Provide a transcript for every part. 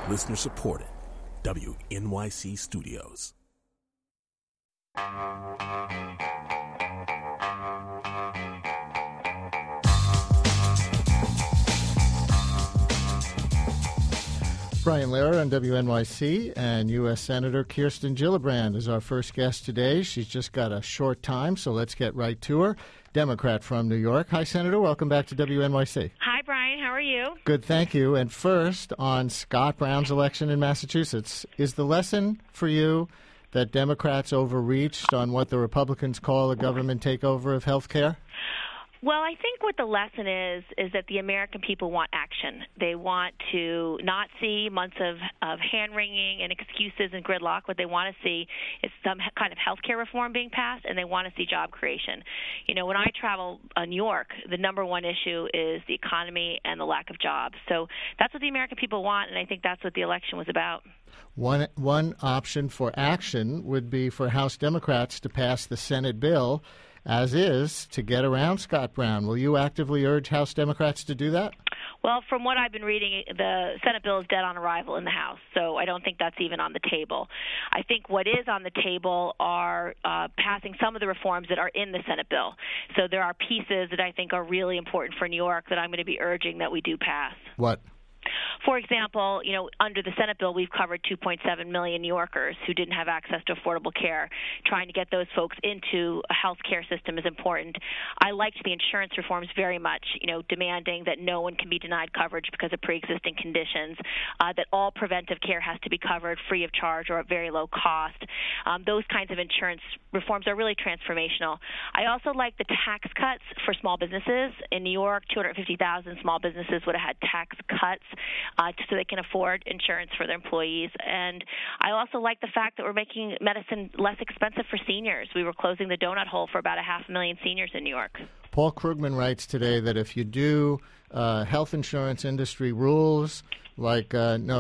Listener supported. WNYC Studios. Brian Lehrer on WNYC, and U.S. Senator Kirsten Gillibrand is our first guest today. She's just got a short time, so let's get right to her. Democrat from New York. Hi, Senator. Welcome back to WNYC. Hi, Brian. How are you? Good, thank you. And first, on Scott Brown's election in Massachusetts, is the lesson for you that Democrats overreached on what the Republicans call a government takeover of health care? Well, I think what the lesson is that the American people want action. They want to not see months of hand-wringing and excuses and gridlock. What they want to see is some kind of health care reform being passed, and they want to see job creation. You know, when I travel New York, the number one issue is the economy and the lack of jobs. So that's what the American people want, and I think that's what the election was about. One option for action would be for House Democrats to pass the Senate bill as is to get around Scott Brown. Will you actively urge House Democrats to do that? Well, from what I've been reading, the Senate bill is dead on arrival in the House, so I don't think that's even on the table. I think what is on the table are passing some of the reforms that are in the Senate bill. So there are pieces that I think are really important for New York that I'm going to be urging that we do pass. What? For example, you know, under the Senate bill, we've covered 2.7 million New Yorkers who didn't have access to affordable care. Trying to get those folks into a health care system is important. I liked the insurance reforms very much, you know, demanding that no one can be denied coverage because of pre-existing conditions, that all preventive care has to be covered free of charge or at very low cost. Those kinds of insurance reforms are really transformational. I also like the tax cuts for small businesses. In New York, 250,000 small businesses would have had tax cuts so they can afford insurance for their employees. And I also like the fact that we're making medicine less expensive for seniors. We were closing the donut hole for about 500,000 seniors in New York. Paul Krugman writes today that if you do health insurance industry rules like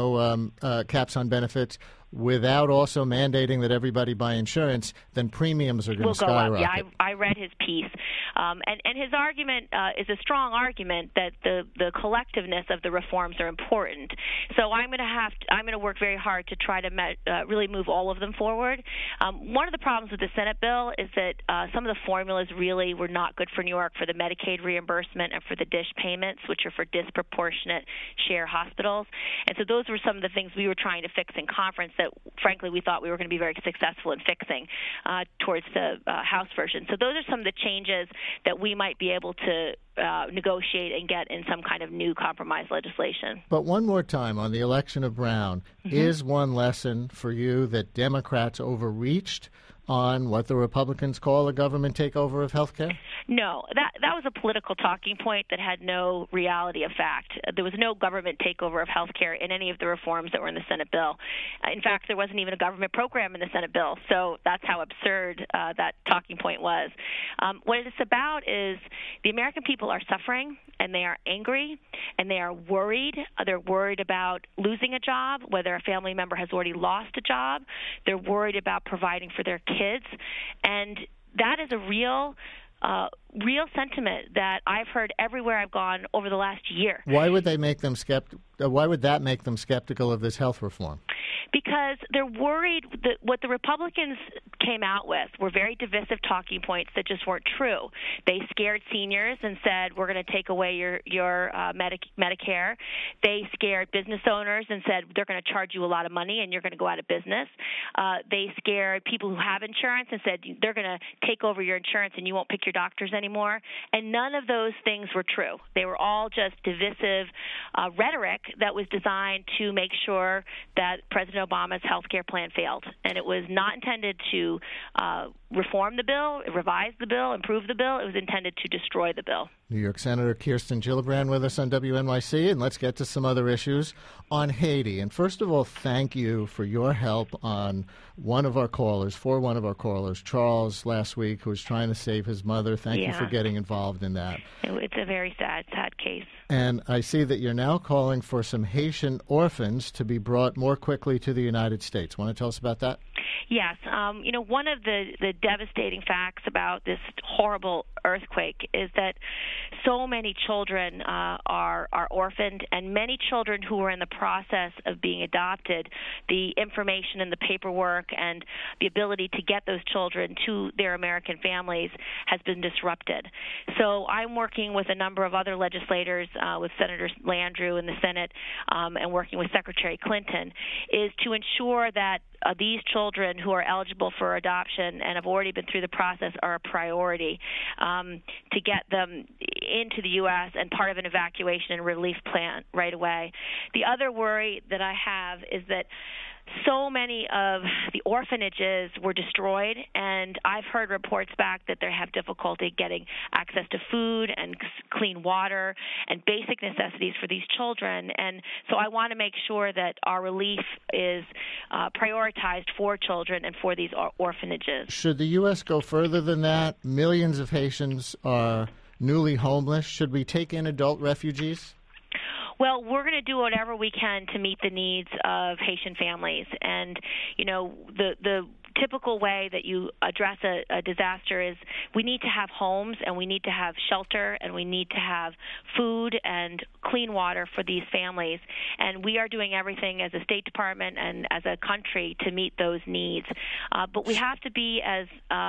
no caps on benefits, without also mandating that everybody buy insurance, then premiums are going to skyrocket. Go up. Yeah, I read his piece. And his argument is a strong argument that the collectiveness of the reforms are important. So I'm going to work very hard to try to really move all of them forward. One of the problems with the Senate bill is that some of the formulas really were not good for New York for the Medicaid reimbursement and for the DSH payments, which are for disproportionate share hospitals. And so those were some of the things we were trying to fix in conference that, frankly, we thought we were going to be very successful in fixing towards the House version. So those are some of the changes that we might be able to negotiate and get in some kind of new compromise legislation. But one more time on the election of Brown, is one lesson for you that Democrats overreached on what the Republicans call a government takeover of health care? No, that was a political talking point that had no reality of fact. There was no government takeover of health care in any of the reforms that were in the Senate bill. In fact, there wasn't even a government program in the Senate bill, so that's how absurd that talking point was. What it's about is the American people are suffering, and they are angry, and they are worried. They're worried about losing a job, whether a family member has already lost a job. They're worried about providing for their kids, and that is a real sentiment that I've heard everywhere I've gone over the last year. Why would they make them Why would that make them skeptical of this health reform? Because they're worried that what the Republicans came out with were very divisive talking points that just weren't true. They scared seniors and said, we're going to take away your Medicare. They scared business owners and said, they're going to charge you a lot of money and you're going to go out of business. They scared people who have insurance and said, they're going to take over your insurance and you won't pick your doctors anymore. And none of those things were true. They were all just divisive rhetoric that was designed to make sure that President Obama's health care plan failed. And it was not intended to reform the bill, revise the bill, improve the bill. It was intended to destroy the bill. New York Senator Kirsten Gillibrand with us on WNYC, and let's get to some other issues on Haiti. And first of all, thank you for your help on one of our callers, Charles, last week, who was trying to save his mother. Thank you for getting involved in that. It's a very sad case. And I see that you're now calling for some Haitian orphans to be brought more quickly to the United States. Want to tell us about that? Yes. One of the devastating facts about this horrible earthquake is that so many children are orphaned, and many children who are in the process of being adopted, the information and the paperwork and the ability to get those children to their American families has been disrupted. So I'm working with a number of other legislators, with Senator Landrieu in the Senate, and working with Secretary Clinton, is to ensure that these children who are eligible for adoption and have already been through the process are a priority, to get them into the U.S. and part of an evacuation and relief plan right away. The other worry that I have is that so many of the orphanages were destroyed, and I've heard reports back that they have difficulty getting access to food and clean water and basic necessities for these children. And so I want to make sure that our relief is prioritized for children and for these orphanages. Should the U.S. go further than that? Millions of Haitians are newly homeless. Should we take in adult refugees? Well, we're going to do whatever we can to meet the needs of Haitian families. And, you know, the typical way that you address a disaster is we need to have homes, and we need to have shelter, and we need to have food and clean water for these families. And we are doing everything as a State Department and as a country to meet those needs. But we have to be as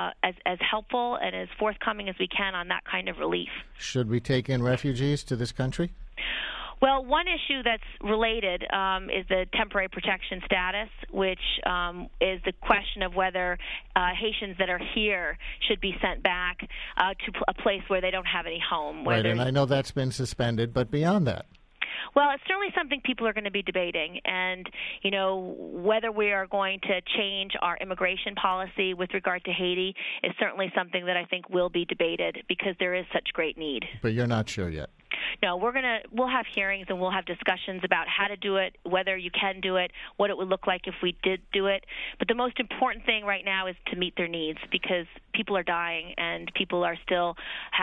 helpful and as forthcoming as we can on that kind of relief. Should we take in refugees to this country? Well, one issue that's related is the temporary protection status, which is the question of whether Haitians that are here should be sent back to a place where they don't have any home. Right, and I know that's been suspended, but beyond that? Well, it's certainly something people are going to be debating, and, you know, whether we are going to change our immigration policy with regard to Haiti is certainly something that I think will be debated because there is such great need. But you're not sure yet? No, we'll have hearings and we'll have discussions about how to do it, whether you can do it, what it would look like if we did do it. But the most important thing right now is to meet their needs because people are dying and people are still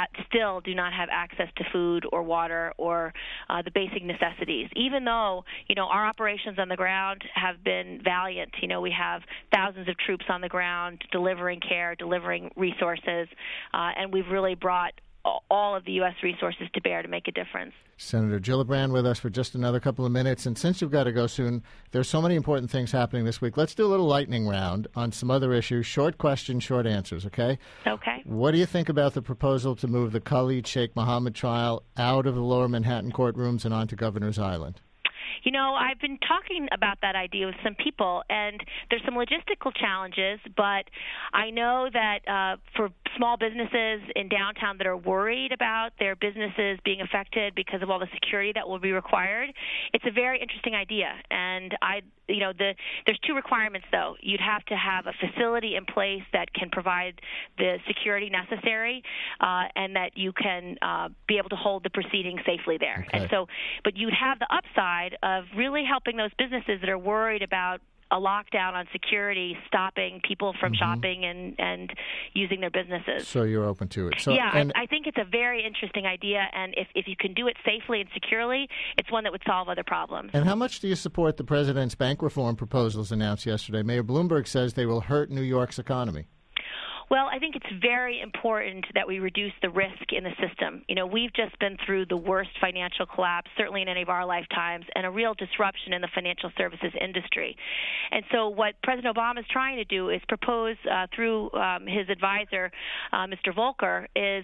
do not have access to food or water or the basic necessities. Even though, you know, our operations on the ground have been valiant. You know, we have thousands of troops on the ground delivering care, delivering resources, and we've really brought all of the U.S. resources to bear to make a difference. Senator Gillibrand with us for just another couple of minutes. And since you've got to go soon, there's so many important things happening this week. Let's do a little lightning round on some other issues. Short questions, short answers, okay? Okay. What do you think about the proposal to move the Khalid Sheikh Mohammed trial out of the lower Manhattan courtrooms and onto Governor's Island? You know, I've been talking about that idea with some people, and there's some logistical challenges, but I know that for small businesses in downtown that are worried about their businesses being affected because of all the security that will be required, it's a very interesting idea. And there's two requirements, though. You'd have to have a facility in place that can provide the security necessary, and that you can be able to hold the proceedings safely there. Okay. And so, but you'd have the upside of really helping those businesses that are worried about a lockdown on security stopping people from shopping and using their businesses. So you're open to it. So, yeah, I think it's a very interesting idea, and if you can do it safely and securely, it's one that would solve other problems. And how much do you support the president's bank reform proposals announced yesterday? Mayor Bloomberg says they will hurt New York's economy. Well, I think it's very important that we reduce the risk in the system. You know, we've just been through the worst financial collapse, certainly in any of our lifetimes, and a real disruption in the financial services industry. And so what President Obama is trying to do is propose through his advisor, Mr. Volcker, is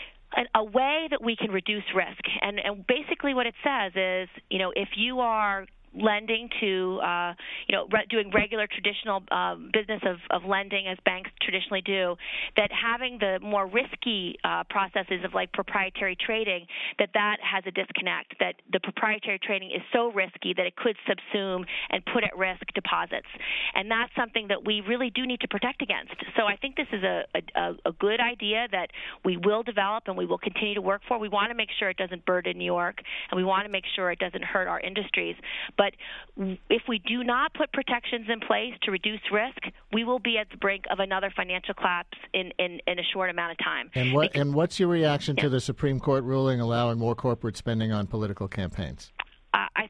a way that we can reduce risk. And basically what it says is, you know, if you are lending to, doing regular traditional business of lending as banks traditionally do, that having the more risky processes of like proprietary trading, that has a disconnect, that the proprietary trading is so risky that it could subsume and put at risk deposits. And that's something that we really do need to protect against. So I think this is a good idea that we will develop and we will continue to work for. We want to make sure it doesn't burden New York, and we want to make sure it doesn't hurt our industries. But if we do not put protections in place to reduce risk, we will be at the brink of another financial collapse in a short amount of time. And what's your reaction to the Supreme Court ruling allowing more corporate spending on political campaigns? I think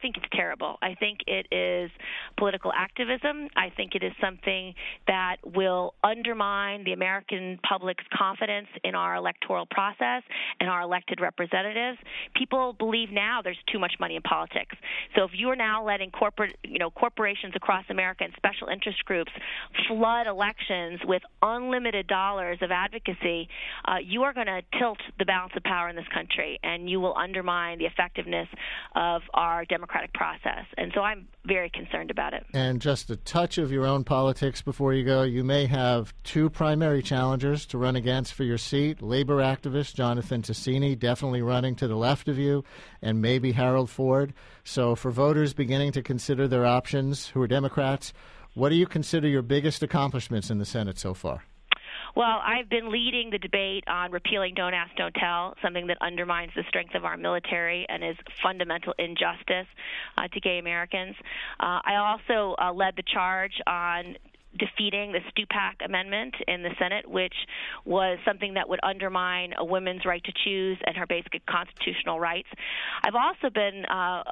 think it's terrible. I think it is political activism. I think it is something that will undermine the American public's confidence in our electoral process and our elected representatives. People believe now there's too much money in politics. So if you are now letting corporations across America and special interest groups flood elections with unlimited dollars of advocacy, you are going to tilt the balance of power in this country, and you will undermine the effectiveness of our democratic process. And so I'm very concerned about it. And just a touch of your own politics before you go. You may have two primary challengers to run against for your seat. Labor activist Jonathan Tasini, definitely running to the left of you, and maybe Harold Ford. So for voters beginning to consider their options who are Democrats, what do you consider your biggest accomplishments in the Senate so far? Well, I've been leading the debate on repealing Don't Ask, Don't Tell, something that undermines the strength of our military and is fundamental injustice to gay Americans. I also led the charge on defeating the Stupak Amendment in the Senate, which was something that would undermine a woman's right to choose and her basic constitutional rights. I've also been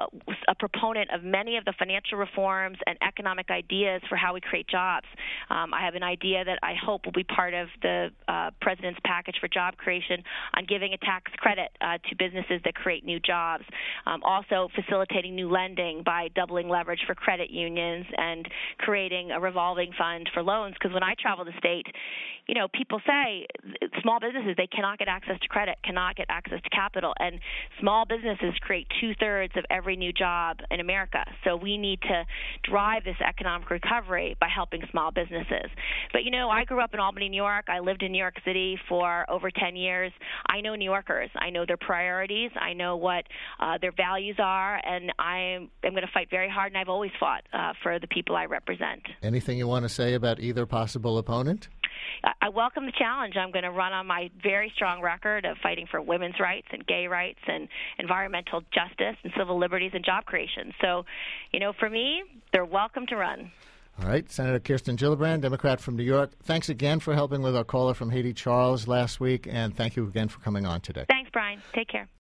a proponent of many of the financial reforms and economic ideas for how we create jobs. I have an idea that I hope will be part of the President's package for job creation on giving a tax credit to businesses that create new jobs. Also facilitating new lending by doubling leverage for credit unions and creating a revolving fund for loans, because when I travel the state, people say small businesses, they cannot get access to credit, cannot get access to capital, and small businesses create 2/3 of every new job in America. So we need to drive this economic recovery by helping small businesses. But, I grew up in Albany, New York. I lived in New York City for over 10 years. I know New Yorkers. I know their priorities. I know what their values are, and I'm going to fight very hard, and I've always fought for the people I represent. Anything you want to say about either possible opponent? I welcome the challenge. I'm going to run on my very strong record of fighting for women's rights and gay rights and environmental justice and civil liberties and job creation. So, for me, they're welcome to run. All right. Senator Kirsten Gillibrand, Democrat from New York, thanks again for helping with our caller from Haiti, Charles, last week, and thank you again for coming on today. Thanks, Brian. Take care.